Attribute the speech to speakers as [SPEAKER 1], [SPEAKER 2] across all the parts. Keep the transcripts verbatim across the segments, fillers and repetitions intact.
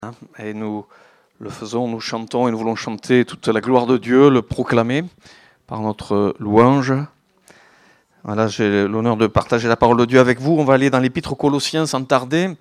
[SPEAKER 1] Hein, et nous le faisons, nous chantons et nous voulons chanter toute la gloire de Dieu, le proclamer par notre louange. Voilà, j'ai l'honneur de partager la parole de Dieu avec vous. On va aller dans l'Épître aux Colossiens sans tarder.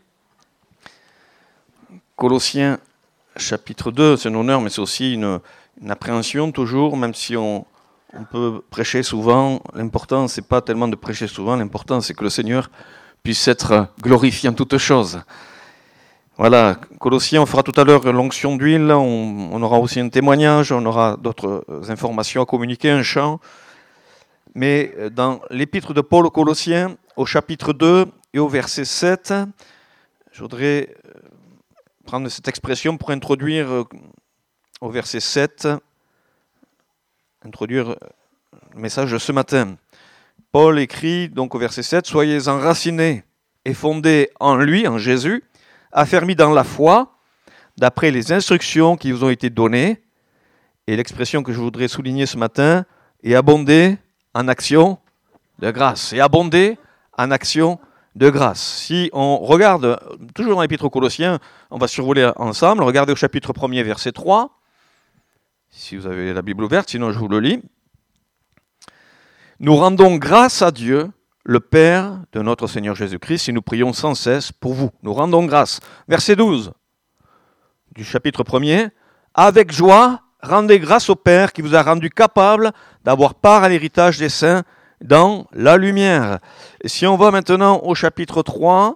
[SPEAKER 1] Colossiens chapitre deux, c'est un honneur, mais c'est aussi une, une appréhension toujours, même si on, on peut prêcher souvent. L'important, c'est pas tellement de prêcher souvent, l'important, c'est que le Seigneur puisse être glorifié en toutes choses. Voilà, Colossiens, on fera tout à l'heure l'onction d'huile, on, on aura aussi un témoignage, on aura d'autres informations à communiquer, un chant. Mais dans l'épître de Paul aux Colossiens, au chapitre deux et au verset sept, je voudrais prendre cette expression pour introduire au verset sept, introduire le message de ce matin. Paul écrit donc au verset sept, « Soyez enracinés et fondés en lui, en Jésus, affermis dans la foi, d'après les instructions qui vous ont été données. » Et l'expression que je voudrais souligner ce matin, « et abonder en action de grâce. » Et abonder en action de grâce. Si on regarde, toujours dans l'Épître aux Colossiens, on va survoler ensemble, regardez au chapitre premier, verset trois, si vous avez la Bible ouverte, sinon je vous le lis. « Nous rendons grâce à Dieu, le Père de notre Seigneur Jésus-Christ, et nous prions sans cesse pour vous. » Nous rendons grâce. Verset douze du chapitre premier. « Avec joie, rendez grâce au Père qui vous a rendu capable d'avoir part à l'héritage des saints dans la lumière. » Et si on va maintenant au chapitre trois,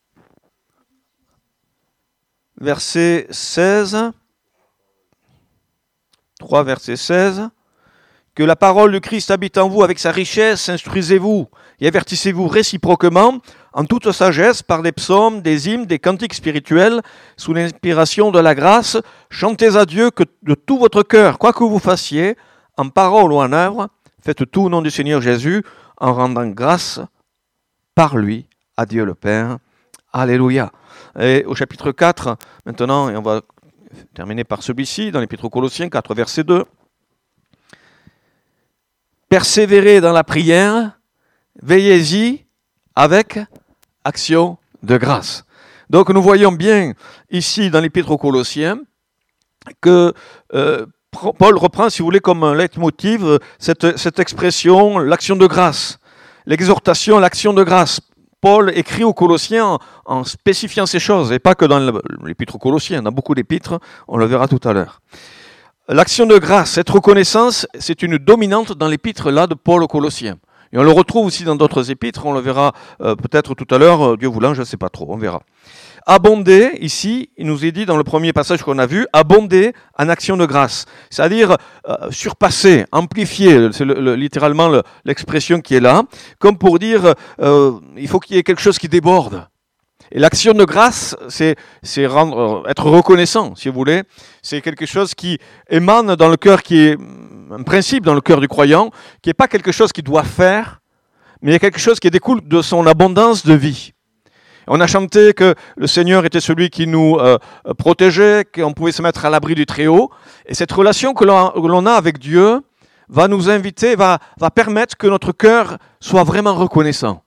[SPEAKER 1] verset seize, trois verset seize, « Que la parole du Christ habite en vous avec sa richesse, instruisez-vous et avertissez-vous réciproquement en toute sagesse par des psaumes, des hymnes, des cantiques spirituels, sous l'inspiration de la grâce, chantez à Dieu que de tout votre cœur, quoi que vous fassiez, en parole ou en œuvre, faites tout au nom du Seigneur Jésus, en rendant grâce par lui à Dieu le Père. » Alléluia. Et au chapitre quatre, maintenant, et on va terminer par celui-ci, dans l'Épître aux Colossiens, quatre, verset deux. « Persévérez dans la prière, veillez-y avec action de grâce. » Donc nous voyons bien ici dans l'Épître aux Colossiens que euh, Paul reprend, si vous voulez, comme un leitmotiv cette, cette expression, l'action de grâce, l'exhortation à l'action de grâce. Paul écrit aux Colossiens en, en spécifiant ces choses, et pas que dans l'Épître aux Colossiens, dans beaucoup d'épîtres, on le verra tout à l'heure. L'action de grâce, cette reconnaissance, c'est une dominante dans l'épître là de Paul aux Colossiens. Et on le retrouve aussi dans d'autres épîtres, on le verra euh, peut-être tout à l'heure, Dieu voulant, je ne sais pas trop, on verra. Abonder, ici, il nous est dit dans le premier passage qu'on a vu, abonder en action de grâce. C'est-à-dire euh, surpasser, amplifier, c'est le, le, littéralement le, l'expression qui est là, comme pour dire, euh, il faut qu'il y ait quelque chose qui déborde. Et l'action de grâce, c'est, c'est rendre, être reconnaissant, si vous voulez. C'est quelque chose qui émane dans le cœur, qui est un principe dans le cœur du croyant, qui n'est pas quelque chose qu'il doit faire, mais quelque chose qui découle de son abondance de vie. On a chanté que le Seigneur était celui qui nous euh, protégeait, qu'on pouvait se mettre à l'abri du Très-Haut. Et cette relation que l'on, que l'on a avec Dieu va nous inviter, va, va permettre que notre cœur soit vraiment reconnaissant.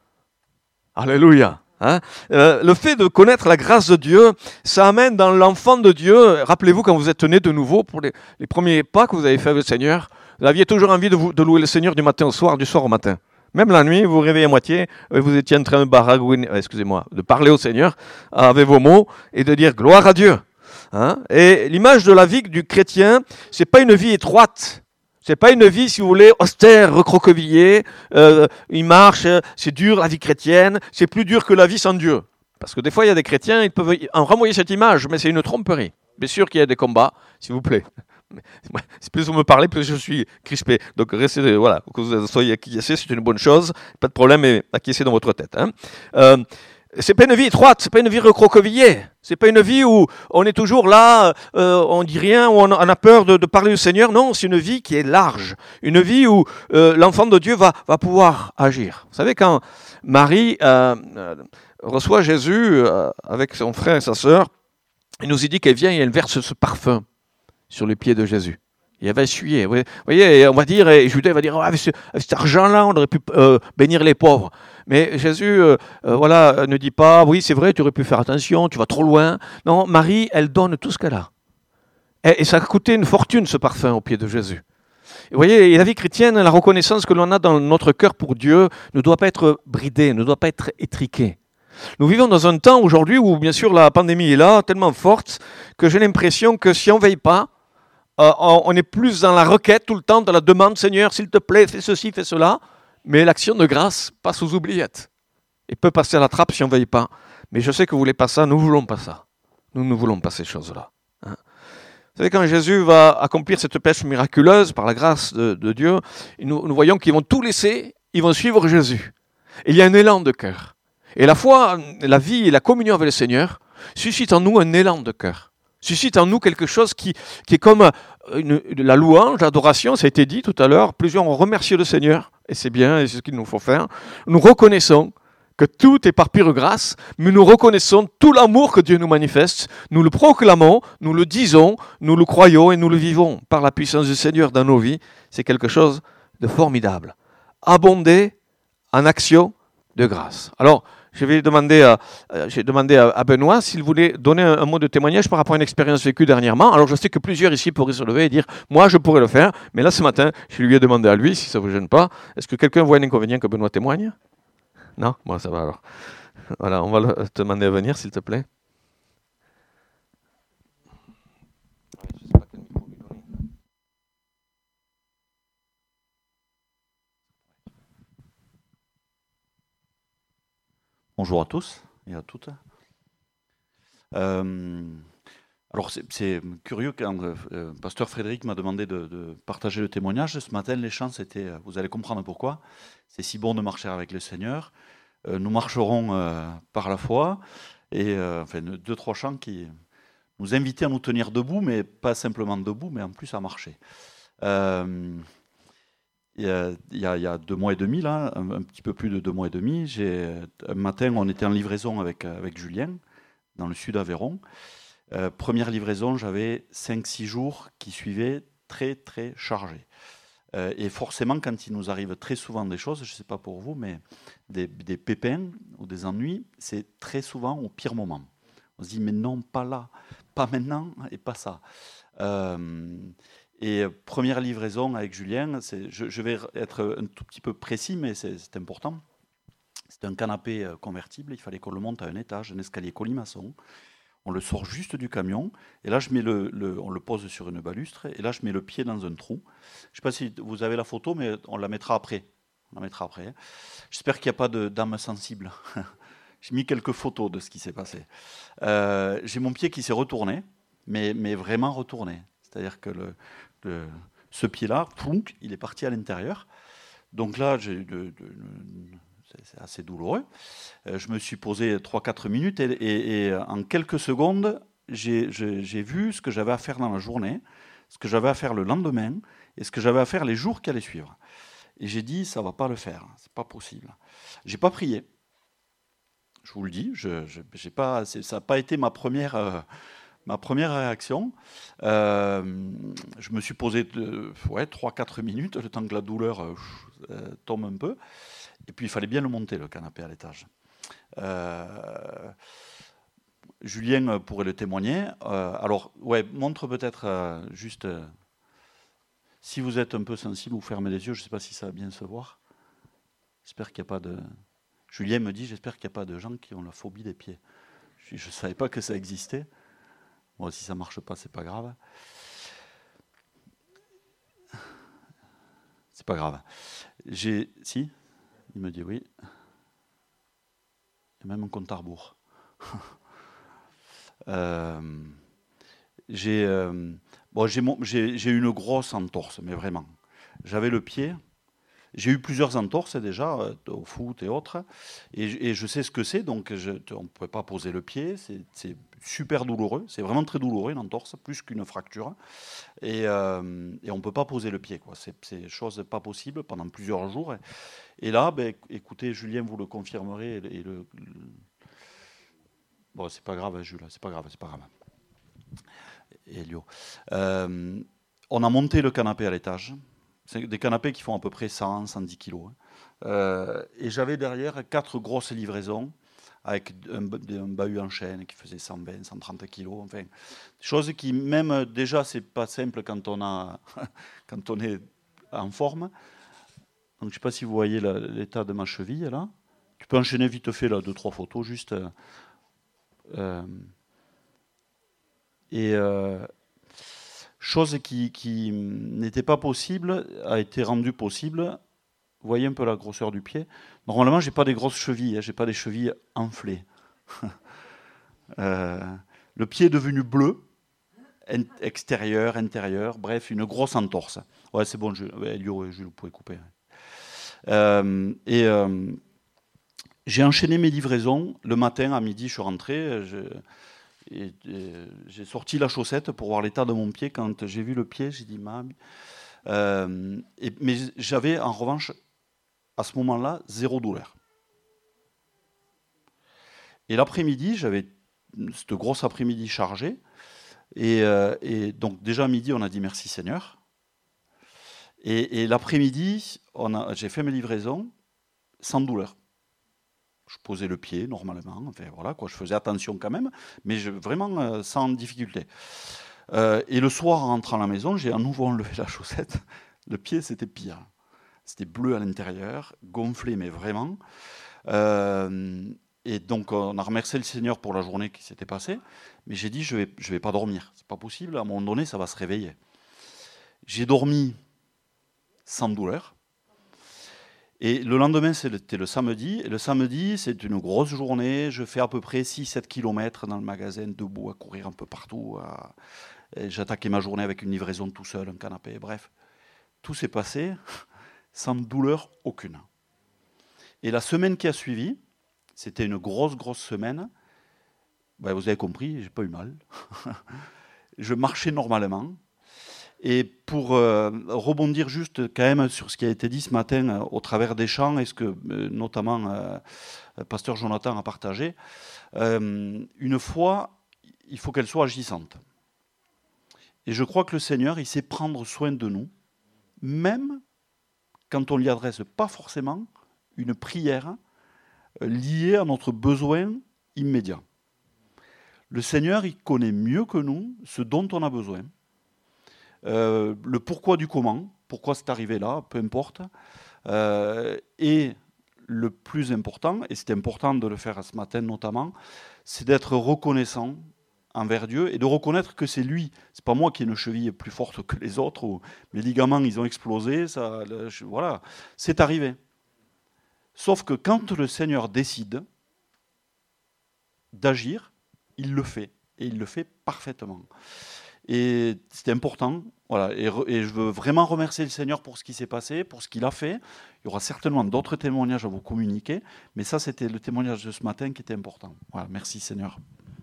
[SPEAKER 1] Alléluia. Hein? Euh, le fait de connaître la grâce de Dieu, ça amène dans l'enfant de Dieu, rappelez-vous quand vous êtes né de nouveau, pour les, les premiers pas que vous avez fait avec le Seigneur, vous aviez toujours envie de, vous, de louer le Seigneur du matin au soir, du soir au matin. Même la nuit, vous vous réveillez à moitié, vous étiez en train de baragouiner, excusez-moi, de parler au Seigneur avec vos mots et de dire gloire à Dieu. Hein? Et l'image de la vie du chrétien, c'est pas une vie étroite. C'est pas une vie, si vous voulez, austère, recroquevillée, euh, il marche, c'est dur la vie chrétienne, c'est plus dur que la vie sans Dieu. Parce que des fois, il y a des chrétiens, ils peuvent en renvoyer cette image, mais c'est une tromperie. Bien sûr qu'il y a des combats, s'il vous plaît. Plus vous me parlez, plus je suis crispé. Donc restez, voilà, que vous soyez acquiescés, c'est une bonne chose, pas de problème, mais acquiescez dans votre tête. Hein. Euh, c'est pas une vie étroite, c'est pas une vie recroquevillée, c'est pas une vie où on est toujours là, euh, on dit rien, où on a peur de, de parler du Seigneur. Non, c'est une vie qui est large, une vie où euh, l'enfant de Dieu va, va pouvoir agir. Vous savez, quand Marie euh, euh, reçoit Jésus euh, avec son frère et sa sœur, il nous dit qu'elle vient et elle verse ce parfum sur les pieds de Jésus. Il avait essuyé. Vous voyez, on va dire, et Judas va dire, ah, avec, ce, avec cet argent-là, on aurait pu euh, bénir les pauvres. Mais Jésus, euh, euh, voilà, ne dit pas, oui, c'est vrai, tu aurais pu faire attention, tu vas trop loin. Non, Marie, elle donne tout ce qu'elle a. Et, et ça a coûté une fortune, ce parfum, au pied de Jésus. Et vous voyez, et la vie chrétienne, la reconnaissance que l'on a dans notre cœur pour Dieu ne doit pas être bridée, ne doit pas être étriquée. Nous vivons dans un temps aujourd'hui où, bien sûr, la pandémie est là, tellement forte, que j'ai l'impression que si on ne veille pas, Euh, on est plus dans la requête tout le temps, dans la demande, Seigneur, s'il te plaît, fais ceci, fais cela. Mais l'action de grâce passe aux oubliettes. Il peut passer à la trappe si on ne veille pas. Mais je sais que vous ne voulez pas ça, nous ne voulons pas ça. Nous ne voulons pas ces choses-là. Hein. Vous savez, quand Jésus va accomplir cette pêche miraculeuse par la grâce de, de Dieu, nous, nous voyons qu'ils vont tout laisser, ils vont suivre Jésus. Et il y a un élan de cœur. Et la foi, la vie et la communion avec le Seigneur suscitent en nous un élan de cœur. Suscite en nous quelque chose qui, qui est comme une, la louange, l'adoration, ça a été dit tout à l'heure. Plusieurs ont remercié le Seigneur, et c'est bien, et c'est ce qu'il nous faut faire. Nous reconnaissons que tout est par pure grâce, mais nous reconnaissons tout l'amour que Dieu nous manifeste. Nous le proclamons, nous le disons, nous le croyons et nous le vivons par la puissance du Seigneur dans nos vies. C'est quelque chose de formidable. Abonder en action de grâce. Alors, je vais demander à, euh, j'ai demandé à, à Benoît s'il voulait donner un, un mot de témoignage par rapport à une expérience vécue dernièrement. Alors je sais que plusieurs ici pourraient se lever et dire « moi je pourrais le faire », mais là ce matin, je lui ai demandé à lui, si ça ne vous gêne pas, est-ce que quelqu'un voit un inconvénient que Benoît témoigne? Non? Bon, ça va alors. Voilà, on va te demander à venir s'il te plaît.
[SPEAKER 2] Bonjour à tous et à toutes. Euh, alors c'est curieux quand euh, Pasteur Frédéric m'a demandé de, de partager le témoignage. Ce matin, les chants étaient, vous allez comprendre pourquoi, c'est si bon de marcher avec le Seigneur. Euh, nous marcherons euh, par la foi, et euh, enfin deux, trois chants qui nous invitaient à nous tenir debout, mais pas simplement debout, mais en plus à marcher. Euh, Il y, a, il, y a, il y a deux mois et demi, là, un, un petit peu plus de deux mois et demi, un matin, on était en livraison avec, avec Julien, dans le sud d'Aveyron. Euh, première livraison, j'avais cinq six jours qui suivaient très, très chargés. Euh, et forcément, quand il nous arrive très souvent des choses, je ne sais pas pour vous, mais des, des pépins ou des ennuis, c'est très souvent au pire moment. On se dit, mais non, pas là, pas maintenant et pas ça. Euh, Et première livraison avec Julien, je, je vais être un tout petit peu précis, mais c'est important. C'est un canapé convertible, il fallait qu'on le monte à un étage, un escalier colimaçon. On le sort juste du camion, et là je mets le, le, on le pose sur une balustre, et là je mets le pied dans un trou. Je ne sais pas si vous avez la photo, mais on la mettra après. On la mettra après. J'espère qu'il n'y a pas d'âme sensible. J'ai mis quelques photos de ce qui s'est passé. Euh, J'ai mon pied qui s'est retourné, mais, mais vraiment retourné. C'est-à-dire que le, le, ce pied-là, il est parti à l'intérieur. Donc là, c'est assez douloureux. Euh, je me suis posé trois quatre minutes et, et, et en quelques secondes, j'ai vu ce que j'avais à faire dans la journée, ce que j'avais à faire le lendemain et ce que j'avais à faire les jours qui allaient suivre. Et j'ai dit, ça ne va pas le faire, c'est pas possible. Je n'ai pas prié. Je vous le dis, je, je, j'ai pas, ça n'a pas été ma première... Euh, Ma première réaction, euh, je me suis posé de, ouais, trois quatre minutes, le temps que la douleur euh, tombe un peu. Et puis il fallait bien le monter, le canapé à l'étage. Euh, Julien pourrait le témoigner. Euh, alors, ouais, montre peut-être euh, juste... Euh, si vous êtes un peu sensible, vous fermez les yeux, je ne sais pas si ça va bien se voir. J'espère qu'il n'y a pas de... Julien me dit, j'espère qu'il n'y a pas de gens qui ont la phobie des pieds. Je ne savais pas que ça existait. Bon, si ça ne marche pas, c'est pas grave. C'est pas grave. J'ai... Si ? Il me dit oui. Il y a même un compte à rebours. euh, j'ai, euh, bon, j'ai, j'ai eu une grosse entorse, mais vraiment. J'avais le pied... J'ai eu plusieurs entorses déjà, euh, au foot et autres, et, et je sais ce que c'est, donc je, on ne pouvait pas poser le pied, c'est super douloureux, c'est vraiment très douloureux une entorse, plus qu'une fracture, et, euh, et on ne peut pas poser le pied, c'est chose pas possible pendant plusieurs jours. Et, et là, ben, écoutez, Julien, vous le confirmerez, et le, et le, le... bon, c'est pas grave, Jules, c'est pas grave, c'est pas grave. Et Elio. Euh, on a monté le canapé à l'étage. C'est des canapés qui font à peu près cent, cent dix kilos. Euh, et j'avais derrière quatre grosses livraisons avec un, un bahut en chaîne qui faisait cent vingt, cent trente kilos. Enfin, chose qui, même déjà, c'est pas simple quand on, a, quand on est en forme. Donc, je ne sais pas si vous voyez la, l'état de ma cheville, là. Tu peux enchaîner vite fait, là, deux, trois photos, juste. Euh, et euh, chose qui, qui n'était pas possible, a été rendue possible. Vous voyez un peu la grosseur du pied. Normalement, j'ai pas des grosses chevilles, hein, j'ai pas des chevilles enflées. euh, le pied est devenu bleu, extérieur, intérieur, bref, une grosse entorse. Ouais, c'est bon, je, Elio, je vous pouvez couper. Euh, et euh, j'ai enchaîné mes livraisons. Le matin, à midi, je suis rentré. Je, et, et, j'ai sorti la chaussette pour voir l'état de mon pied. Quand j'ai vu le pied, j'ai dit, Mam. Euh, et, mais j'avais en revanche, à ce moment-là, zéro douleur. Et l'après-midi, j'avais cette grosse après-midi chargée. Et, euh, et donc, déjà à midi, on a dit merci Seigneur. Et, et l'après-midi, on a, j'ai fait mes livraisons sans douleur. Je posais le pied normalement, enfin voilà, quoi, je faisais attention quand même, mais je, vraiment euh, sans difficulté. Euh, et le soir, en rentrant à la maison, j'ai à nouveau enlevé la chaussette. Le pied, c'était pire. C'était bleu à l'intérieur, gonflé, mais vraiment. Euh, et donc, on a remercié le Seigneur pour la journée qui s'était passée. Mais j'ai dit, je ne vais, je vais pas dormir. C'est pas possible. À un moment donné, ça va se réveiller. J'ai dormi sans douleur. Et le lendemain, c'était le samedi. Et le samedi, c'est une grosse journée. Je fais à peu près six sept kilomètres dans le magasin, debout, à courir un peu partout. À... J'attaquais ma journée avec une livraison tout seul, un canapé. Bref, tout s'est passé sans douleur aucune. Et la semaine qui a suivi, c'était une grosse, grosse semaine. Ben, vous avez compris, j'ai pas eu mal. Je marchais normalement. Et pour euh, rebondir juste quand même sur ce qui a été dit ce matin euh, au travers des chants, et ce que euh, notamment euh, Pasteur Jonathan a partagé, euh, une foi, il faut qu'elle soit agissante. Et je crois que le Seigneur, il sait prendre soin de nous, même quand on ne lui adresse pas forcément une prière liée à notre besoin immédiat. Le Seigneur, il connaît mieux que nous ce dont on a besoin. Euh, le pourquoi du comment, pourquoi c'est arrivé là, peu importe. Euh, et le plus important, et c'est important de le faire ce matin notamment, c'est d'être reconnaissant envers Dieu et de reconnaître que c'est lui. C'est pas moi qui ai une cheville plus forte que les autres, ou mes ligaments ils ont explosé, ça, je, voilà, c'est arrivé. Sauf que quand le Seigneur décide d'agir, il le fait, et il le fait parfaitement. Et c'était important, voilà, et, re, et je veux vraiment remercier le Seigneur pour ce qui s'est passé, pour ce qu'il a fait. Il y aura certainement d'autres témoignages à vous communiquer, mais ça c'était le témoignage de ce matin qui était important. Voilà, merci Seigneur.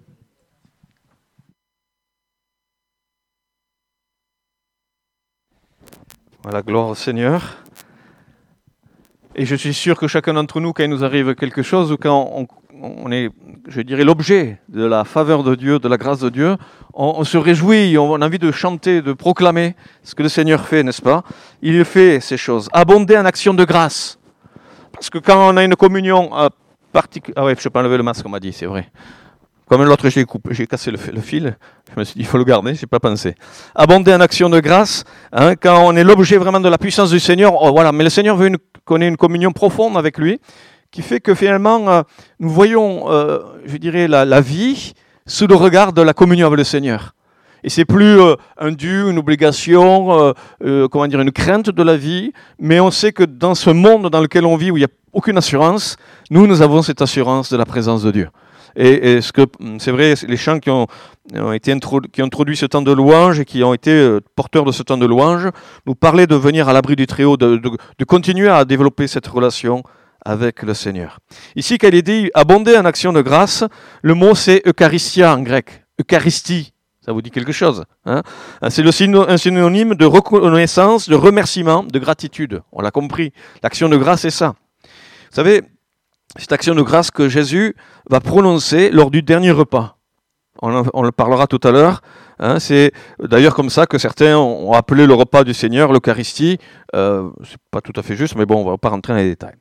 [SPEAKER 1] Voilà, gloire au Seigneur. Et je suis sûr que chacun d'entre nous, quand il nous arrive quelque chose, ou quand on, on est, je dirais, l'objet de la faveur de Dieu, de la grâce de Dieu, on, on se réjouit, on a envie de chanter, de proclamer ce que le Seigneur fait, n'est-ce pas? Il fait ces choses. Abonder en action de grâce. Parce que quand on a une communion euh, particulière... Ah ouais, je ne peux pas enlever le masque, on m'a dit, c'est vrai. Comme l'autre, j'ai coupé, j'ai cassé le, le fil. Je me suis dit, il faut le garder, je n'ai pas pensé. Abonder en action de grâce, hein, quand on est l'objet vraiment de la puissance du Seigneur, oh, voilà. Mais le Seigneur veut une, qu'on ait une communion profonde avec lui, qui fait que finalement, euh, nous voyons, euh, je dirais, la, la vie sous le regard de la communion avec le Seigneur. Et c'est plus euh, un dû, une obligation, euh, euh, comment dire, une crainte de la vie, mais on sait que dans ce monde dans lequel on vit, où il n'y a aucune assurance, nous, nous avons cette assurance de la présence de Dieu. Et, et ce que c'est vrai, les chants qui ont, ont été introdu, qui ont introduit ce temps de louange et qui ont été euh, porteurs de ce temps de louange, nous parlaient de venir à l'abri du Très-Haut, de, de, de continuer à développer cette relation avec le Seigneur. Ici, quand il est dit abonder en action de grâce, le mot c'est eucharistia en grec, eucharistie. Ça vous dit quelque chose, hein? C'est le syno, un synonyme de reconnaissance, de remerciement, de gratitude. On l'a compris. L'action de grâce, c'est ça. Vous savez, cette action de grâce que Jésus va prononcer lors du dernier repas. On, en, on le parlera tout à l'heure. Hein, c'est d'ailleurs comme ça que certains ont appelé le repas du Seigneur l'Eucharistie. Euh, c'est pas tout à fait juste, mais bon, on ne va pas rentrer dans les détails.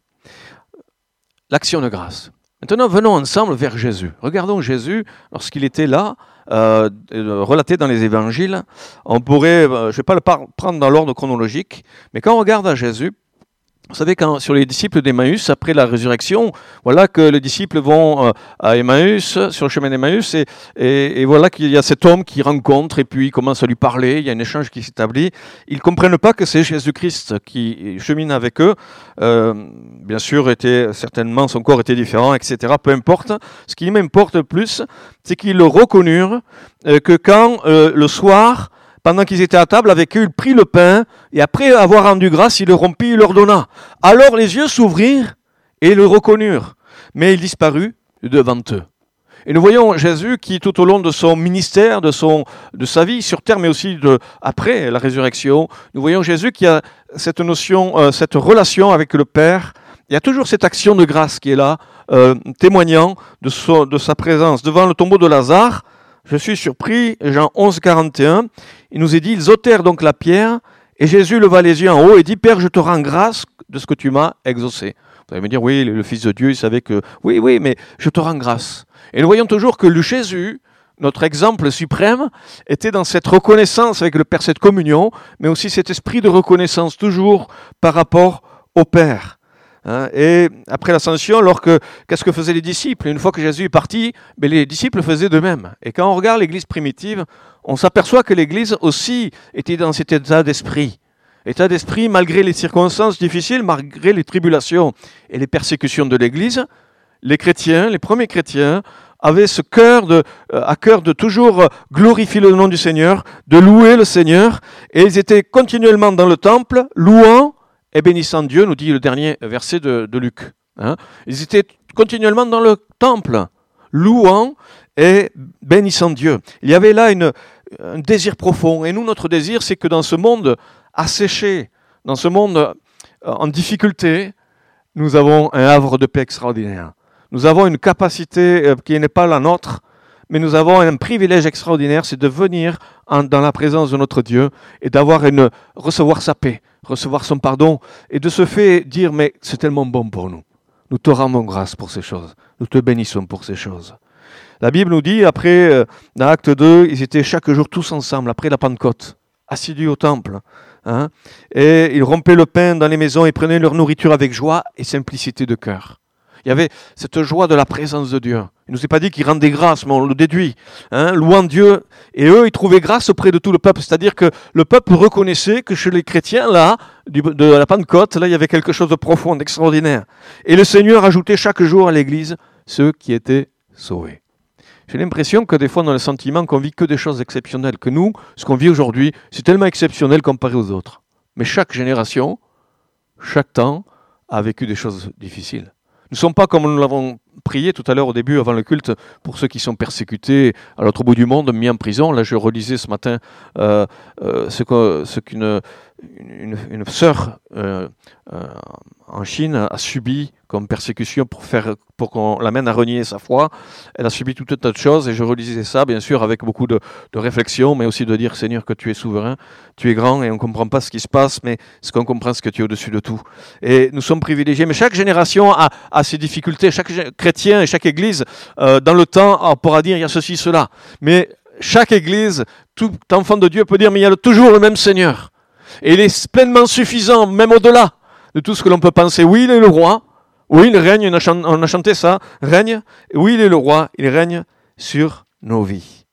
[SPEAKER 1] L'action de grâce. Maintenant, venons ensemble vers Jésus. Regardons Jésus lorsqu'il était là, euh, relaté dans les évangiles. On pourrait, euh, je ne vais pas le par- prendre dans l'ordre chronologique, mais quand on regarde à Jésus, vous savez, quand, sur les disciples d'Emmaüs, après la résurrection, voilà que les disciples vont euh, à Emmaüs, sur le chemin d'Emmaüs, et, et, et voilà qu'il y a cet homme qui rencontre, et puis il commence à lui parler, il y a un échange qui s'établit. Ils ne comprennent pas que c'est Jésus-Christ qui chemine avec eux. Euh, bien sûr, était, certainement, son corps était différent, et cetera. Peu importe. Ce qui m'importe le plus, c'est qu'ils le reconnurent, euh, que quand, euh, le soir, pendant qu'ils étaient à table avec eux, il prit le pain, et après avoir rendu grâce, il le rompit, il leur donna. Alors les yeux s'ouvrirent, et le reconnurent, mais il disparut devant eux. Et nous voyons Jésus qui, tout au long de son ministère, de, son, de sa vie sur terre, mais aussi de, après la résurrection, nous voyons Jésus qui a cette notion, euh, cette relation avec le Père. Il y a toujours cette action de grâce qui est là, euh, témoignant de, son, de sa présence. Devant le tombeau de Lazare, je suis surpris, Jean onze, quarante et un, il nous est dit, ils ôtèrent donc la pierre, et Jésus leva les yeux en haut et dit, Père, je te rends grâce de ce que tu m'as exaucé. Vous allez me dire, oui, le Fils de Dieu, il savait que, oui, oui, mais je te rends grâce. Et nous voyons toujours que le Jésus, notre exemple suprême, était dans cette reconnaissance avec le Père, cette communion, mais aussi cet esprit de reconnaissance toujours par rapport au Père. Hein, et après l'ascension, lorsque, qu'est-ce que faisaient les disciples? Une fois que Jésus est parti, ben les disciples faisaient de même. Et quand on regarde l'Église primitive, on s'aperçoit que l'Église aussi était dans cet état d'esprit. État d'esprit malgré les circonstances difficiles, malgré les tribulations et les persécutions de l'Église. Les chrétiens, les premiers chrétiens, avaient ce cœur de, à cœur de toujours glorifier le nom du Seigneur, de louer le Seigneur. Et ils étaient continuellement dans le temple, louant et bénissant Dieu, nous dit le dernier verset de, de Luc. Hein. Ils étaient continuellement dans le temple, louant et bénissant Dieu. Il y avait là une, un désir profond. Et nous, notre désir, c'est que dans ce monde asséché, dans ce monde en difficulté, nous avons un havre de paix extraordinaire. Nous avons une capacité qui n'est pas la nôtre, mais nous avons un privilège extraordinaire, c'est de venir en, dans la présence de notre Dieu et d'avoir une, recevoir sa paix, recevoir son pardon, et de ce fait dire, mais c'est tellement bon pour nous. Nous te rendons grâce pour ces choses. Nous te bénissons pour ces choses. La Bible nous dit, après, euh, dans Acte deux, ils étaient chaque jour tous ensemble, après la Pentecôte, assidus au temple. Hein, et ils rompaient le pain dans les maisons et prenaient leur nourriture avec joie et simplicité de cœur. Il y avait cette joie de la présence de Dieu. Il ne nous est pas dit qu'ils rendaient grâce, mais on le déduit. Hein, louant Dieu. Et eux, ils trouvaient grâce auprès de tout le peuple. C'est-à-dire que le peuple reconnaissait que chez les chrétiens, là, du, de la Pentecôte, là, il y avait quelque chose de profond, d'extraordinaire. Et le Seigneur ajoutait chaque jour à l'Église ceux qui étaient sauvés. J'ai l'impression que des fois, on a le sentiment qu'on vit que des choses exceptionnelles. Que nous, ce qu'on vit aujourd'hui, c'est tellement exceptionnel comparé aux autres. Mais chaque génération, chaque temps, a vécu des choses difficiles. Nous ne sommes pas comme nous l'avons prié tout à l'heure au début, avant le culte, pour ceux qui sont persécutés à l'autre bout du monde, mis en prison. Là, je relisais ce matin euh, euh, ce, que, ce qu'une une, une sœur euh, euh, en Chine a subi comme persécution pour, faire, pour qu'on l'amène à renier sa foi. Elle a subi tout un tas de choses et je relisais ça, bien sûr, avec beaucoup de, de réflexion, mais aussi de dire, Seigneur, que tu es souverain, tu es grand et on ne comprend pas ce qui se passe, mais ce qu'on comprend, c'est que tu es au-dessus de tout. Et nous sommes privilégiés, mais chaque génération a, a ses difficultés, chaque chrétien et chaque église, euh, dans le temps, on pourra dire, il y a ceci, cela. Mais chaque église, tout enfant de Dieu peut dire, mais il y a toujours le même Seigneur. Et il est pleinement suffisant, même au-delà de tout ce que l'on peut penser. Oui, il est le roi. Oui, il règne. On a chanté ça. Règne. Oui, il est le roi. Il règne sur nos vies.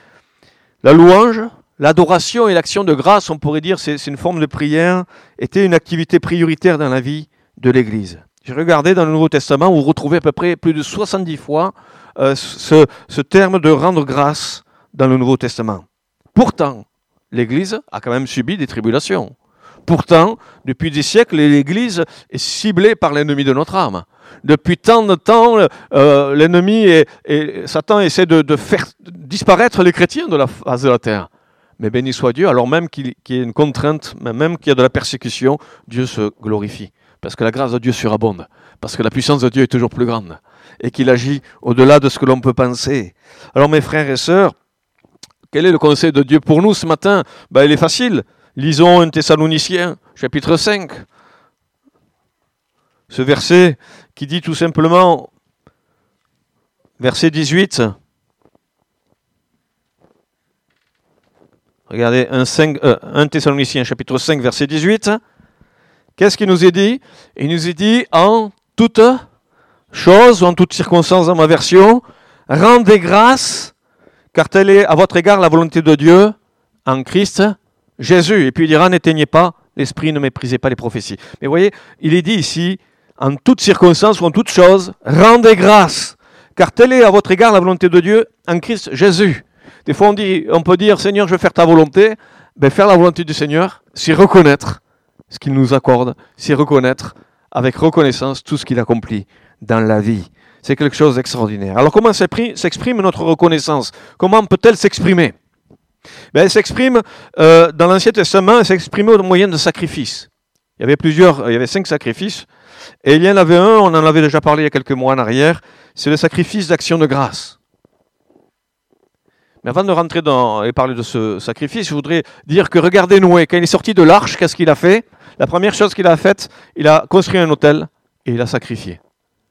[SPEAKER 1] La louange, l'adoration et l'action de grâce, on pourrait dire, c'est, c'est une forme de prière, était une activité prioritaire dans la vie de l'Église. J'ai regardé dans le Nouveau Testament où vous retrouvez à peu près plus de soixante-dix fois euh, ce, ce terme de rendre grâce dans le Nouveau Testament. Pourtant, l'Église a quand même subi des tribulations. Pourtant, depuis des siècles, l'Église est ciblée par l'ennemi de notre âme. Depuis tant de temps, euh, l'ennemi et, et Satan essaie de, de faire disparaître les chrétiens de la face de la terre. Mais béni soit Dieu, alors même qu'il, qu'il y ait une contrainte, même qu'il y a de la persécution, Dieu se glorifie. Parce que la grâce de Dieu surabonde. Parce que la puissance de Dieu est toujours plus grande. et qu'il agit au-delà de ce que l'on peut penser. Alors mes frères et sœurs, quel est le conseil de Dieu pour nous ce matin? Ben, il est facile. Lisons un Thessaloniciens, chapitre cinq. Ce verset qui dit tout simplement, verset dix-huit. Regardez, un, euh, un Thessaloniciens, chapitre cinq, verset dix-huit. Qu'est-ce qu'il nous est dit? Il nous est dit, en toute chose, ou en toute circonstance dans ma version, rendez grâce, car telle est à votre égard la volonté de Dieu en Christ Jésus. Et puis il dira, n'éteignez pas l'esprit, ne méprisez pas les prophéties. Mais vous voyez, il est dit ici, en toute circonstance ou en toute chose, rendez grâce, car telle est à votre égard la volonté de Dieu en Christ Jésus. Des fois on, dit, on peut dire, Seigneur, je veux faire ta volonté. Ben, faire la volonté du Seigneur, c'est reconnaître ce qu'il nous accorde, c'est reconnaître avec reconnaissance tout ce qu'il accomplit dans la vie. C'est quelque chose d'extraordinaire. Alors comment s'exprime notre reconnaissance? Comment peut-elle s'exprimer? Ben, elle s'exprime euh, dans l'Ancien Testament, elle s'exprime au moyen de sacrifices. Il y avait plusieurs, il y avait cinq sacrifices, et il y en avait un, on en avait déjà parlé il y a quelques mois en arrière, c'est le sacrifice d'action de grâce. Mais avant de rentrer dans et parler de ce sacrifice, je voudrais dire que regardez Noé, quand il est sorti de l'arche, qu'est-ce qu'il a fait? La première chose qu'il a faite, il a construit un autel et il a sacrifié.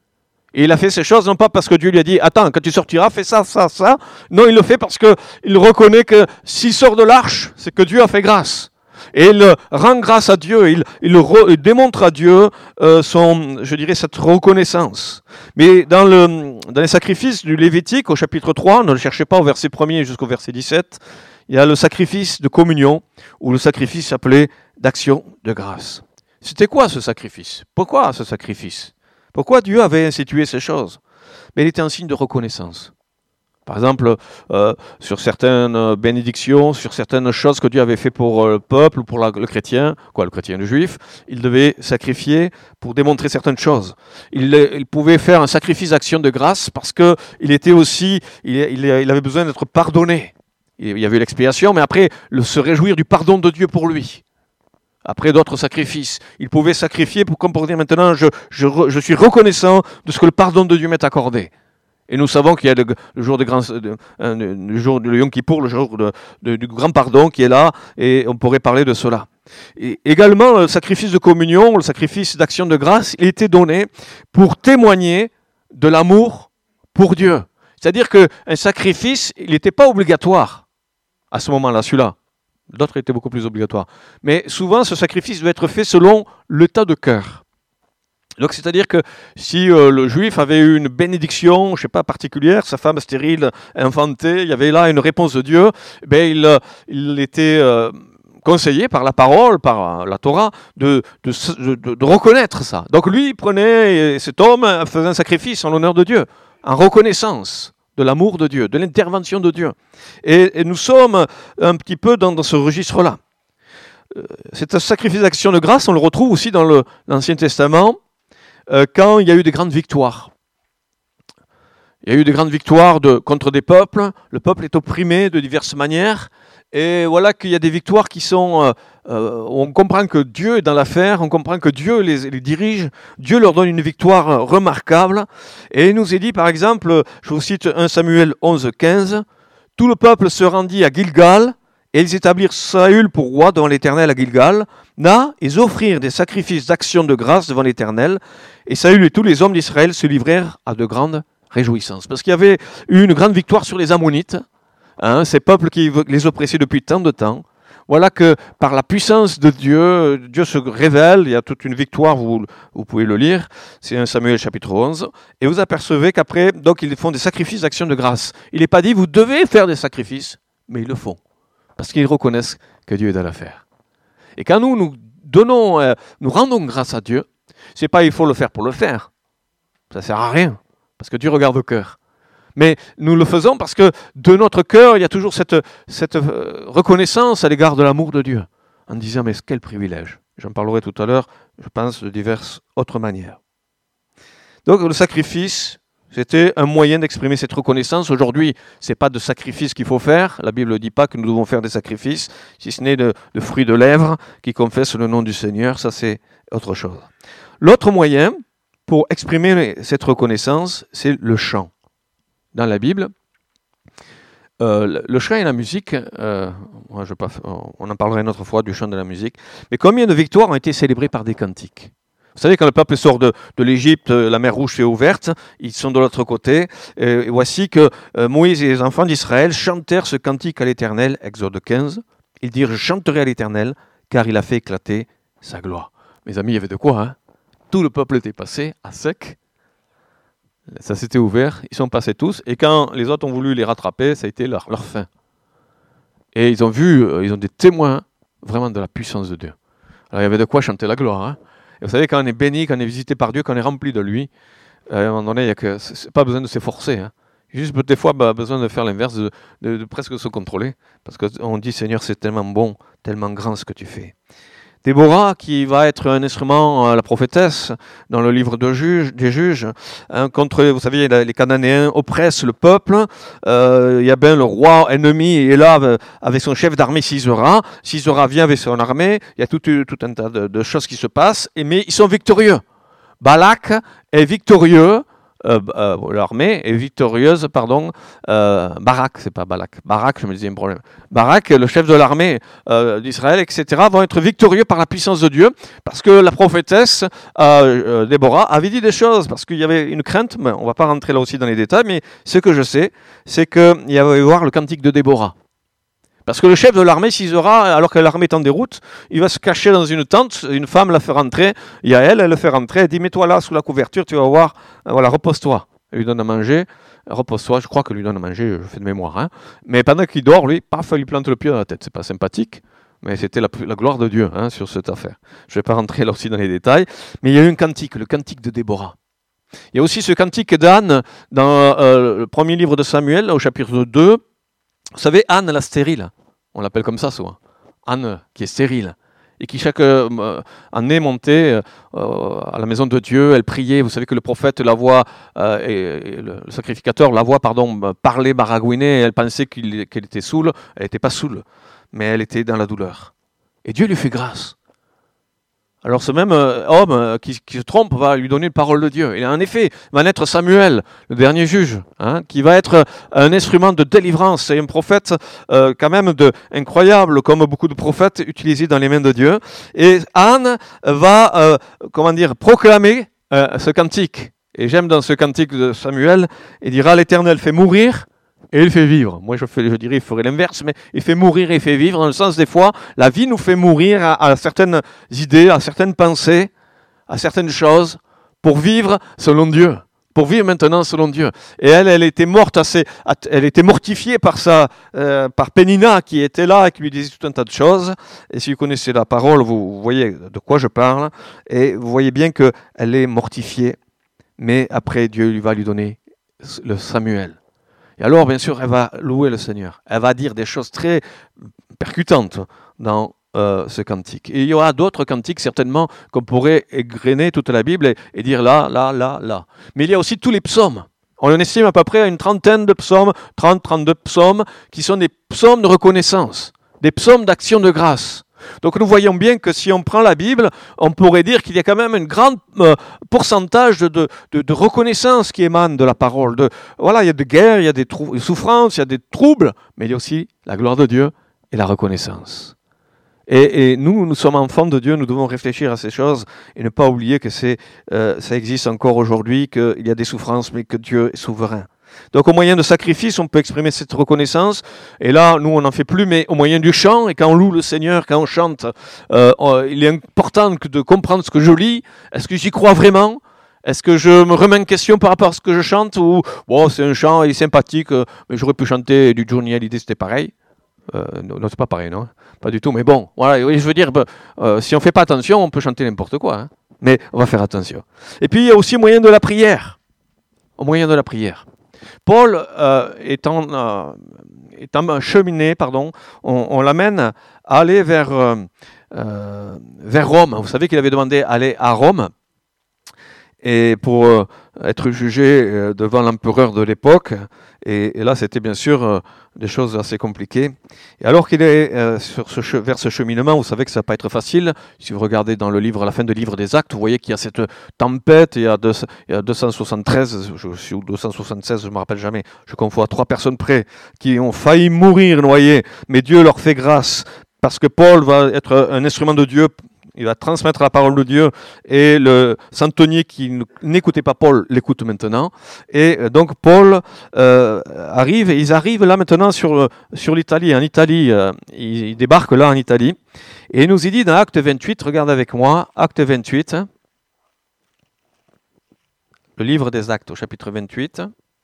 [SPEAKER 1] Et il a fait ces choses non pas parce que Dieu lui a dit « Attends, quand tu sortiras, fais ça, ça, ça ». Non, il le fait parce qu'il reconnaît que s'il sort de l'arche, c'est que Dieu a fait grâce. Et il rend grâce à Dieu, il, il, re, il démontre à Dieu euh, son, je dirais, cette reconnaissance. Mais dans, le, dans les sacrifices du Lévitique, au chapitre trois, ne le cherchez pas au verset premier jusqu'au verset dix-sept, il y a le sacrifice de communion, ou le sacrifice appelé d'action de grâce. C'était quoi ce sacrifice? Pourquoi ce sacrifice? Pourquoi Dieu avait institué ces choses? Mais il était un signe de reconnaissance. Par exemple, euh, sur certaines bénédictions, sur certaines choses que Dieu avait fait pour le peuple ou pour la, le chrétien, quoi, le chrétien, le juif, il devait sacrifier pour démontrer certaines choses. Il, il pouvait faire un sacrifice d'action de grâce parce que il était aussi, il, il, il avait besoin d'être pardonné. Il y avait l'expiation, mais après, le, se réjouir du pardon de Dieu pour lui. Après d'autres sacrifices, il pouvait sacrifier pour comprendre maintenant, je, je, je suis reconnaissant de ce que le pardon de Dieu m'est accordé. Et nous savons qu'il y a le, le jour de grand, de, le jour de Yom Kippour, le jour de, de, du grand pardon qui est là, et on pourrait parler de cela. Et également, le sacrifice de communion, le sacrifice d'action de grâce, il était donné pour témoigner de l'amour pour Dieu. C'est-à-dire qu'un sacrifice, il n'était pas obligatoire à ce moment-là, celui-là. D'autres étaient beaucoup plus obligatoires. Mais souvent, ce sacrifice doit être fait selon l'état de cœur. Donc, c'est-à-dire que si euh, le juif avait eu une bénédiction, je ne sais pas, particulière, sa femme stérile, infantée, il y avait là une réponse de Dieu, ben, il, il était euh, conseillé par la parole, par la Torah, de, de, de, de reconnaître ça. Donc, lui, il prenait, et cet homme faisait un sacrifice en l'honneur de Dieu, en reconnaissance de l'amour de Dieu, de l'intervention de Dieu. Et, et nous sommes un petit peu dans, dans ce registre-là. Euh, cet sacrifice d'action de grâce, on le retrouve aussi dans le, l'Ancien Testament, quand il y a eu des grandes victoires. Il y a eu des grandes victoires de, contre des peuples, le peuple est opprimé de diverses manières, et voilà qu'il y a des victoires qui sont, euh, euh, on comprend que Dieu est dans l'affaire, on comprend que Dieu les, les dirige, Dieu leur donne une victoire remarquable, et il nous est dit par exemple, je vous cite un Samuel onze, quinze, « Tout le peuple se rendit à Gilgal, et ils établirent Saül pour roi devant l'Éternel à Gilgal. Là, ils offrirent des sacrifices d'action de grâce devant l'Éternel. Et Saül et tous les hommes d'Israël se livrèrent à de grandes réjouissances. » Parce qu'il y avait eu une grande victoire sur les Ammonites, hein, ces peuples qui les oppressaient depuis tant de temps. Voilà que par la puissance de Dieu, Dieu se révèle, il y a toute une victoire, vous, vous pouvez le lire, c'est un Samuel chapitre onze, et vous apercevez qu'après, donc ils font des sacrifices d'action de grâce. Il n'est pas dit, vous devez faire des sacrifices, mais ils le font. Parce qu'ils reconnaissent que Dieu est dans l'affaire. Et quand nous, nous donnons, euh, nous rendons grâce à Dieu, c'est pas il faut le faire pour le faire. Ça sert à rien, parce que Dieu regarde au cœur. Mais nous le faisons parce que de notre cœur, il y a toujours cette, cette euh, reconnaissance à l'égard de l'amour de Dieu, en disant, mais quel privilège. J'en parlerai tout à l'heure, je pense, de diverses autres manières. Donc le sacrifice, c'était un moyen d'exprimer cette reconnaissance. Aujourd'hui, ce n'est pas de sacrifice qu'il faut faire. La Bible ne dit pas que nous devons faire des sacrifices, si ce n'est de, de fruits de lèvres qui confessent le nom du Seigneur. Ça, c'est autre chose. L'autre moyen pour exprimer cette reconnaissance, c'est le chant. Dans la Bible, euh, le chant et la musique, euh, moi je vais pas, on en parlera une autre fois du chant et de la musique, mais combien de victoires ont été célébrées par des cantiques? Vous savez, quand le peuple sort de, de l'Égypte, la mer Rouge est ouverte, ils sont de l'autre côté, et, et voici que euh, Moïse et les enfants d'Israël chantèrent ce cantique à l'Éternel, Exode quinze. Ils dirent « Je chanterai à l'Éternel, car il a fait éclater sa gloire ». Mes amis, il y avait de quoi, hein? Tout le peuple était passé à sec, ça s'était ouvert, ils sont passés tous, et quand les autres ont voulu les rattraper, ça a été leur, leur fin. Et ils ont vu, ils ont des témoins vraiment de la puissance de Dieu. Alors il y avait de quoi chanter la gloire, hein? Et vous savez, quand on est béni, quand on est visité par Dieu, quand on est rempli de lui, à un moment donné, il n'y a que, c'est pas besoin de s'efforcer. Hein. Juste des fois, bah, besoin de faire l'inverse, de, de, de presque se contrôler. Parce qu'on dit, Seigneur, c'est tellement bon, tellement grand ce que tu fais. Déborah, qui va être un instrument, la prophétesse, dans le livre de juge, des juges, hein, contre, vous savez, les Cananéens oppressent le peuple, euh, il y a bien le roi ennemi, et là, avec son chef d'armée Sisera, Sisera vient avec son armée, il y a tout, tout un tas de, de choses qui se passent, et, mais ils sont victorieux. Balak est victorieux, Euh, euh, l'armée est victorieuse, pardon, euh, Barak, c'est pas Balak, Barak, je me disais un problème. Barak, le chef de l'armée euh, d'Israël, et cetera, vont être victorieux par la puissance de Dieu, parce que la prophétesse euh, euh, Déborah avait dit des choses, parce qu'il y avait une crainte, mais on ne va pas rentrer là aussi dans les détails, mais ce que je sais, c'est qu'il y avait voir le cantique de Déborah. Parce que le chef de l'armée, Sisera, alors que l'armée est en déroute, il va se cacher dans une tente, une femme la fait rentrer, il y a elle, elle le fait rentrer, elle dit « Mets-toi là sous la couverture, tu vas voir, voilà, repose-toi ». Elle lui donne à manger, repose-toi, je crois qu'elle lui donne à manger, je fais de mémoire. Hein. Mais pendant qu'il dort, lui, paf, il lui plante le pied dans la tête, c'est pas sympathique, mais c'était la, la gloire de Dieu hein, sur cette affaire. Je ne vais pas rentrer là aussi dans les détails, mais il y a eu un cantique, le cantique de Déborah. Il y a aussi ce cantique d'Anne dans euh, le premier livre de Samuel, au chapitre deux. Vous savez, Anne la stérile, on l'appelle comme ça souvent, Anne qui est stérile, et qui chaque euh, année montait euh, à la maison de Dieu, elle priait, vous savez que le prophète la voit, euh, et, et le, le sacrificateur la voit, pardon, parler, baragouiner, et elle pensait qu'il, qu'elle était saoule, elle n'était pas saoule, mais elle était dans la douleur. Et Dieu lui fait grâce. Alors ce même euh, homme euh, qui, qui se trompe va lui donner une parole de Dieu. Et en effet, va naître Samuel, le dernier juge, hein, qui va être un instrument de délivrance. C'est un prophète euh, quand même de, incroyable, comme beaucoup de prophètes utilisés dans les mains de Dieu. Et Anne va, euh, comment dire, proclamer euh, ce cantique. Et j'aime dans ce cantique de Samuel, il dira « L'Éternel fait mourir ». Et il fait vivre. Moi, je, fais, je dirais il ferait l'inverse, mais il fait mourir et il fait vivre, dans le sens des fois, la vie nous fait mourir à, à certaines idées, à certaines pensées, à certaines choses, pour vivre selon Dieu, pour vivre maintenant selon Dieu. Et elle, elle était morte, assez, elle était mortifiée par, sa, euh, par Pénina, qui était là et qui lui disait tout un tas de choses. Et si vous connaissez la parole, vous, vous voyez de quoi je parle, et vous voyez bien qu'elle est mortifiée, mais après, Dieu lui va lui donner le Samuel. Et alors, bien sûr, elle va louer le Seigneur. Elle va dire des choses très percutantes dans euh, ce cantique. Et il y aura d'autres cantiques, certainement, qu'on pourrait égrener toute la Bible et, et dire là, là, là, là. Mais il y a aussi tous les psaumes. On en estime à peu près à une trentaine de psaumes, trente, trente-deux psaumes, qui sont des psaumes de reconnaissance, des psaumes d'action de grâce. Donc nous voyons bien que si on prend la Bible, on pourrait dire qu'il y a quand même un grand euh, pourcentage de, de, de reconnaissance qui émane de la parole. De, voilà, il y a des guerres, il y a des trou- souffrances, il y a des troubles, mais il y a aussi la gloire de Dieu et la reconnaissance. Et, et nous, nous sommes enfants de Dieu, nous devons réfléchir à ces choses et ne pas oublier que c'est, euh, ça existe encore aujourd'hui, qu'il y a des souffrances, mais que Dieu est souverain. Donc au moyen de sacrifice, on peut exprimer cette reconnaissance. Et là, nous, on n'en fait plus, mais au moyen du chant, et quand on loue le Seigneur, quand on chante, euh, on, il est important de comprendre ce que je lis. Est-ce que j'y crois vraiment ? Est-ce que je me remets en question par rapport à ce que je chante ? Ou, bon, c'est un chant, il est sympathique, euh, mais j'aurais pu chanter du Johnny Hallyday, c'était pareil. Euh, non, c'est pas pareil, non ? Pas du tout, mais bon, voilà, je veux dire, euh, si on ne fait pas attention, on peut chanter n'importe quoi. Hein, mais on va faire attention. Et puis, il y a aussi au moyen de la prière. Au moyen de la prière. Paul, euh, étant, euh, étant cheminé, pardon, on, on l'amène à aller vers, euh, euh, vers Rome. Vous savez qu'il avait demandé d'aller à Rome. et pour euh, être jugé euh, devant l'empereur de l'époque. Et, et là, c'était bien sûr euh, des choses assez compliquées. Et alors qu'il est euh, sur ce che- vers ce cheminement, vous savez que ça va pas être facile. Si vous regardez dans le livre, à la fin du livre des Actes, vous voyez qu'il y a cette tempête. Il y a, deux, il y a deux cent soixante-treize, je suis ou deux cent soixante-seize, je me rappelle jamais. Je confonds à trois personnes près qui ont failli mourir noyées, mais Dieu leur fait grâce parce que Paul va être un instrument de Dieu. Il va transmettre la parole de Dieu et le centenier qui n'écoutait pas Paul l'écoute maintenant. Et donc Paul euh, arrive, et ils arrivent là maintenant sur, sur l'Italie. En Italie, euh, ils, ils débarquent là en Italie. Et il nous y dit dans Acte vingt-huit, regarde avec moi, Acte vingt-huit, le livre des Actes au chapitre vingt-huit.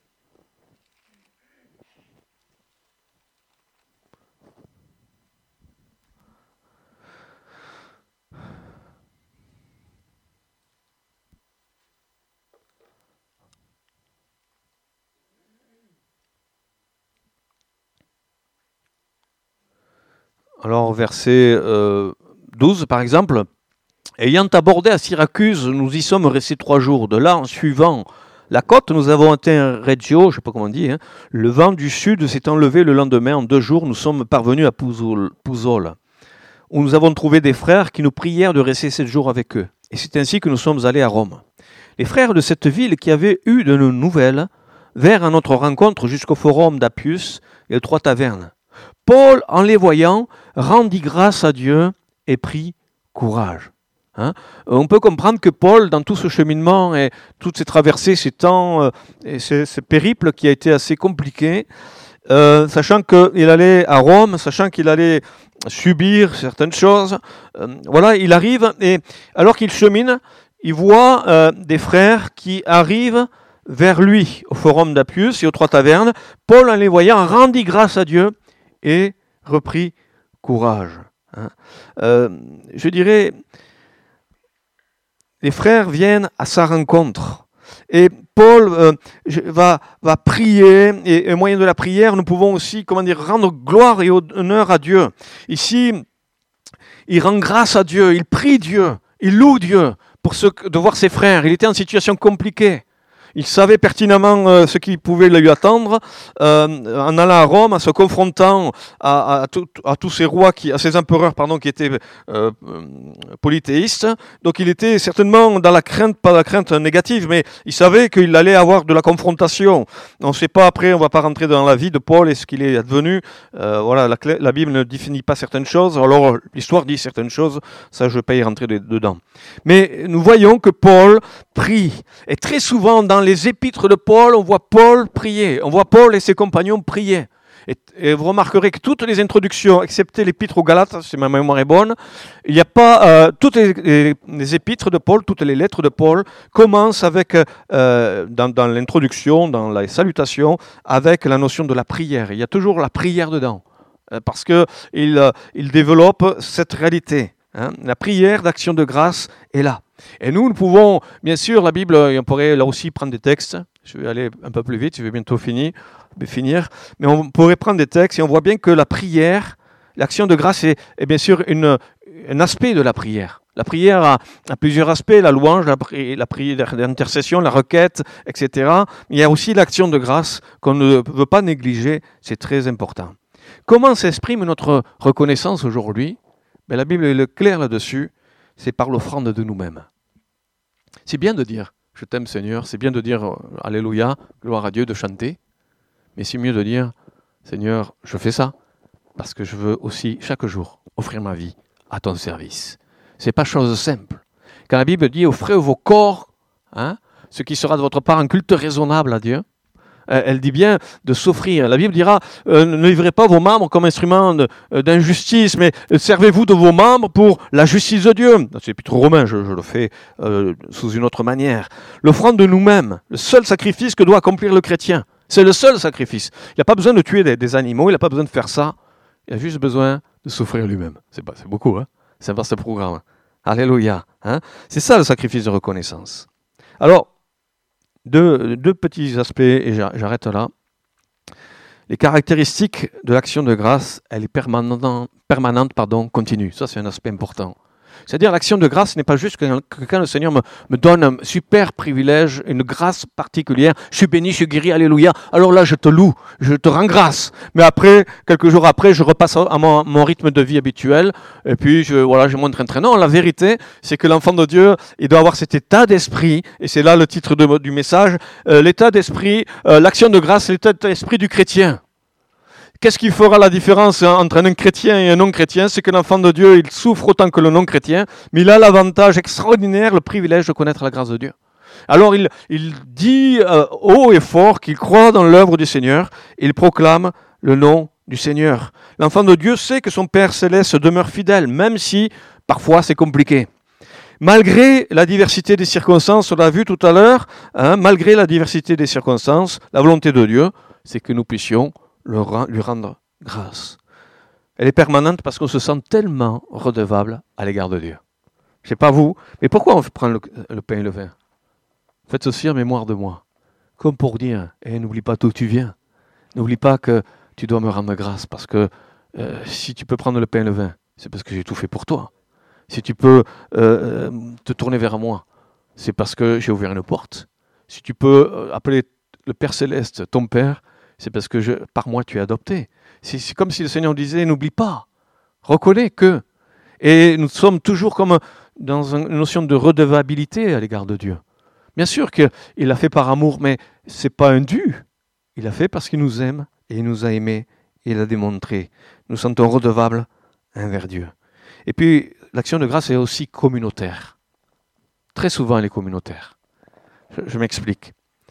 [SPEAKER 1] Alors, verset euh, douze, par exemple. « Ayant abordé à Syracuse, nous y sommes restés trois jours. De là, en suivant la côte, nous avons atteint Reggio, je ne sais pas comment on dit. Hein. Le vent du sud s'étant levé le lendemain. En deux jours, nous sommes parvenus à Pouzol, où nous avons trouvé des frères qui nous prièrent de rester sept jours avec eux. Et c'est ainsi que nous sommes allés à Rome. Les frères de cette ville qui avaient eu de nos nouvelles vinrent à notre rencontre jusqu'au forum d'Appius et aux trois tavernes. Paul, en les voyant, rendit grâce à Dieu et prit courage. » Hein, on peut comprendre que Paul, dans tout ce cheminement et toutes ces traversées, ces temps euh, et ces, ces périples qui a été assez compliqué, euh, sachant qu'il allait à Rome, sachant qu'il allait subir certaines choses, euh, voilà, il arrive et alors qu'il chemine, il voit euh, des frères qui arrivent vers lui au forum d'Appius et aux trois tavernes. Paul, en les voyant, rendit grâce à Dieu et reprit courage. Hein. Euh, je dirais, les frères viennent à sa rencontre. Et Paul euh, va, va prier, et au moyen de la prière, nous pouvons aussi, comment dire, rendre gloire et honneur à Dieu. Ici, il rend grâce à Dieu, il prie Dieu, il loue Dieu pour ce, de voir ses frères. Il était en situation compliquée. Il savait pertinemment euh, ce qui pouvait lui attendre euh, en allant à Rome, en se confrontant à, à, tout, à tous ces rois, qui, à ces empereurs pardon, qui étaient euh, polythéistes. Donc il était certainement dans la crainte, pas la crainte négative, mais il savait qu'il allait avoir de la confrontation. On ne sait pas après, on ne va pas rentrer dans la vie de Paul et ce qu'il est advenu. Euh, voilà, la, la Bible ne définit pas certaines choses, alors l'histoire dit certaines choses, ça je ne vais pas y rentrer de, dedans. Mais nous voyons que Paul prie, et très souvent dans les épîtres de Paul, on voit Paul prier, on voit Paul et ses compagnons prier. Et, et vous remarquerez que toutes les introductions, excepté l'épître aux Galates, si ma mémoire est bonne, il n'y a pas euh, toutes les, les, les épîtres de Paul, toutes les lettres de Paul commencent avec euh, dans, dans l'introduction, dans les salutations, avec la notion de la prière. Il y a toujours la prière dedans, euh, parce que il, euh, il développe cette réalité. Hein. La prière d'action de grâce est là. Et nous, nous pouvons, bien sûr, la Bible, on pourrait là aussi prendre des textes. Je vais aller un peu plus vite, je vais bientôt finir. finir. Mais on pourrait prendre des textes et on voit bien que la prière, l'action de grâce est, est bien sûr une, un aspect de la prière. La prière a, a plusieurs aspects, la louange, la, pri- la prière d'intercession, la requête, et cetera. Mais il y a aussi l'action de grâce qu'on ne veut pas négliger, c'est très important. Comment s'exprime notre reconnaissance aujourd'hui ? Ben, la Bible est claire là-dessus. C'est par l'offrande de nous-mêmes. C'est bien de dire « Je t'aime Seigneur », c'est bien de dire « Alléluia, gloire à Dieu », de chanter, mais c'est mieux de dire « Seigneur, je fais ça parce que je veux aussi chaque jour offrir ma vie à ton service ». Ce n'est pas chose simple. Quand la Bible dit « Offrez vos corps, hein, ce qui sera de votre part un culte raisonnable à Dieu », elle dit bien de s'offrir. La Bible dira euh, ne livrez pas vos membres comme instrument de, euh, d'injustice, mais servez-vous de vos membres pour la justice de Dieu. C'est plutôt romain, je, je le fais euh, sous une autre manière. L'offrande de nous-mêmes, le seul sacrifice que doit accomplir le chrétien, c'est le seul sacrifice. Il n'a pas besoin de tuer des, des animaux, il n'a pas besoin de faire ça. Il a juste besoin de s'offrir lui-même. C'est, pas, c'est beaucoup, hein. C'est un vaste programme. Alléluia. Hein. C'est ça le sacrifice de reconnaissance. Alors, Deux, deux petits aspects, et j'arrête là. Les caractéristiques de l'action de grâce, elle est permanente, permanente pardon, continue. Ça, c'est un aspect important. C'est-à-dire l'action de grâce n'est pas juste que, que quand le Seigneur me, me donne un super privilège, une grâce particulière, je suis béni, je suis guéri, alléluia, alors là je te loue, je te rends grâce. Mais après, quelques jours après, je repasse à mon, mon rythme de vie habituel, et puis je, voilà, j'ai mon train-train. Non, la vérité, c'est que l'enfant de Dieu, il doit avoir cet état d'esprit, et c'est là le titre de, du message, euh, l'état d'esprit, euh, l'action de grâce, l'état d'esprit du chrétien. Qu'est-ce qui fera la différence entre un chrétien et un non-chrétien? C'est que l'enfant de Dieu, il souffre autant que le non-chrétien, mais il a l'avantage extraordinaire, le privilège de connaître la grâce de Dieu. Alors il, il dit euh, haut et fort qu'il croit dans l'œuvre du Seigneur, et il proclame le nom du Seigneur. L'enfant de Dieu sait que son Père Céleste demeure fidèle, même si parfois c'est compliqué. Malgré la diversité des circonstances, on l'a vu tout à l'heure, hein, malgré la diversité des circonstances, la volonté de Dieu, c'est que nous puissions le, lui rendre grâce. Elle est permanente parce qu'on se sent tellement redevable à l'égard de Dieu. Je ne sais pas vous, mais pourquoi on prend le, le pain et le vin? Faites ceci en mémoire de moi. Comme pour dire, eh, n'oublie pas d'où tu viens. N'oublie pas que tu dois me rendre grâce parce que euh, si tu peux prendre le pain et le vin, c'est parce que j'ai tout fait pour toi. Si tu peux euh, te tourner vers moi, c'est parce que j'ai ouvert une porte. Si tu peux appeler le Père Céleste ton Père, c'est parce que je, par moi tu es adopté. C'est, c'est comme si le Seigneur disait, n'oublie pas, reconnais que. Et nous sommes toujours comme dans une notion de redevabilité à l'égard de Dieu. Bien sûr qu'il l'a fait par amour, mais ce n'est pas un dû. Il l'a fait parce qu'il nous aime et il nous a aimés et il a démontré. Nous sommes redevables envers Dieu. Et puis, l'action de grâce est aussi communautaire. Très souvent, elle est communautaire. Je, je m'explique.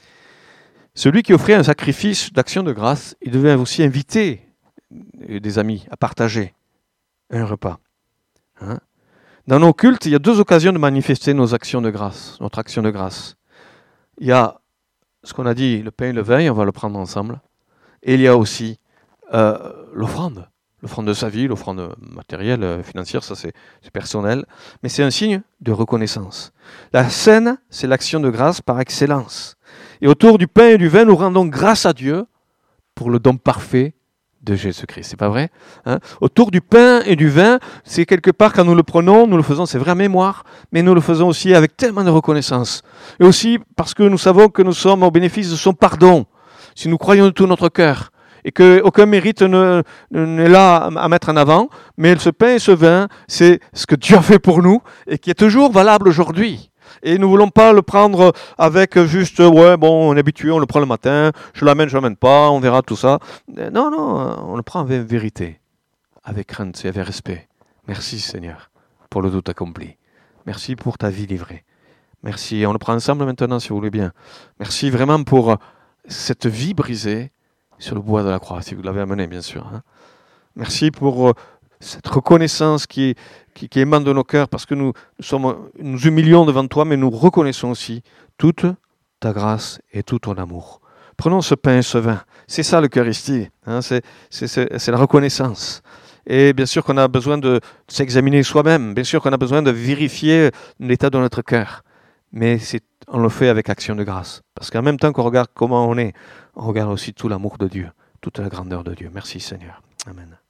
[SPEAKER 1] Celui qui offrait un sacrifice d'action de grâce, il devait aussi inviter des amis à partager un repas. Hein? Dans nos cultes, il y a deux occasions de manifester nos actions de grâce, notre action de grâce. Il y a ce qu'on a dit, le pain et le vin, on va le prendre ensemble. Et il y a aussi euh, l'offrande. L'offrande de sa vie, l'offrande matérielle, financière, ça c'est, c'est personnel. Mais c'est un signe de reconnaissance. La scène, c'est l'action de grâce par excellence. Et autour du pain et du vin, nous rendons grâce à Dieu pour le don parfait de Jésus-Christ. C'est pas vrai, hein? Autour du pain et du vin, c'est quelque part quand nous le prenons, nous le faisons, c'est vrai en mémoire, mais nous le faisons aussi avec tellement de reconnaissance. Et aussi parce que nous savons que nous sommes au bénéfice de son pardon, si nous croyons de tout notre cœur, et qu'aucun mérite ne, n'est là à mettre en avant, mais ce pain et ce vin, c'est ce que Dieu a fait pour nous, et qui est toujours valable aujourd'hui. Et nous ne voulons pas le prendre avec juste, ouais, bon, on est habitué, on le prend le matin, je l'amène, je ne l'amène pas, on verra tout ça. Non, non, on le prend avec vérité, avec crainte et avec respect. Merci Seigneur pour le doute accompli. Merci pour ta vie livrée. Merci, on le prend ensemble maintenant si vous voulez bien. Merci vraiment pour cette vie brisée sur le bois de la croix, si vous l'avez amené bien sûr. Hein. Merci pour cette reconnaissance qui est Qui, qui émane de nos cœurs, parce que nous, nous, sommes, nous humilions devant toi, mais nous reconnaissons aussi toute ta grâce et tout ton amour. Prenons ce pain et ce vin. C'est ça l'Eucharistie, hein, c'est, c'est, c'est, c'est la reconnaissance. Et bien sûr qu'on a besoin de s'examiner soi-même, bien sûr qu'on a besoin de vérifier l'état de notre cœur, mais c'est, on le fait avec action de grâce. Parce qu'en même temps qu'on regarde comment on est, on regarde aussi tout l'amour de Dieu, toute la grandeur de Dieu. Merci Seigneur. Amen.